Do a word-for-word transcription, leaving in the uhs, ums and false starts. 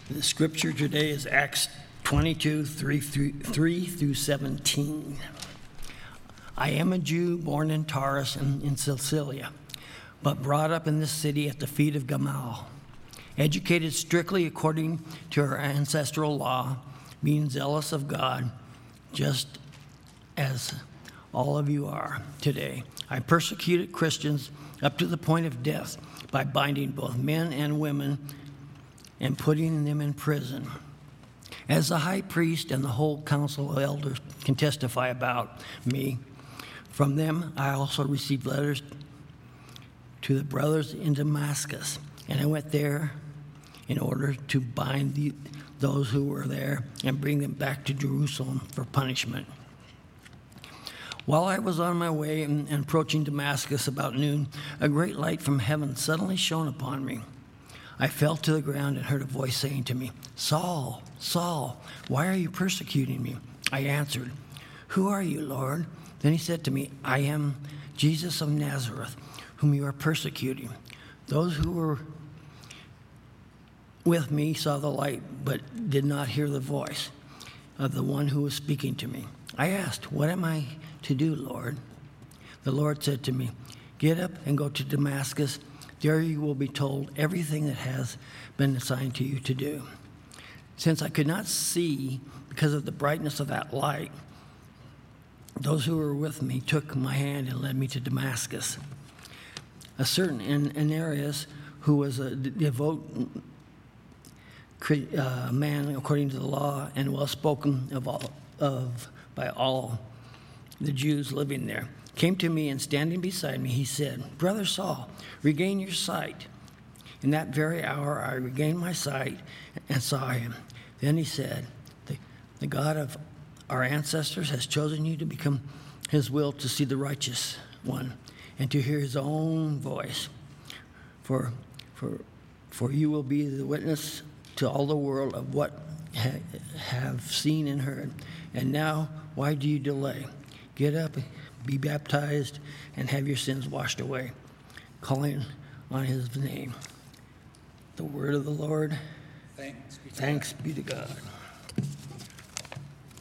The scripture today is Acts twenty-two, three through seventeen. I am a Jew born in Taurus in, in Sicilia, but brought up in this city at the feet of Gamaliel, educated strictly according to our ancestral law, being zealous of God, just as all of you are today. I persecuted Christians up to the point of death by binding both men and women and putting them in prison. As the high priest and the whole council of elders can testify about me, from them I also received letters to the brothers in Damascus, and I went there in order to bind the, those who were there and bring them back to Jerusalem for punishment. While I was on my way and, and approaching Damascus about noon, a great light from heaven suddenly shone upon me. I fell to the ground and heard a voice saying to me, "Saul, Saul, why are you persecuting me?" I answered, "Who are you, Lord?" Then he said to me, "I am Jesus of Nazareth, whom you are persecuting." Those who were with me saw the light, but did not hear the voice of the one who was speaking to me. I asked, "What am I to do, Lord?" The Lord said to me, "Get up and go to Damascus. There you will be told everything that has been assigned to you to do." Since I could not see because of the brightness of that light, those who were with me took my hand and led me to Damascus. A certain Ananias, who was a devout uh, man according to the law and well spoken of all of by all the Jews living there, came to me, and standing beside me, he said, "Brother Saul, regain your sight." In that very hour I regained my sight and saw him. Then he said, the, the God of our ancestors has chosen you to become his will to see the righteous one and to hear his own voice. For, for, for you will be the witness to all the world of what ha- have seen and heard. And now, why do you delay? Get up, be baptized, and have your sins washed away, calling on his name." The word of the Lord. Thanks be to Thanks God. be to God.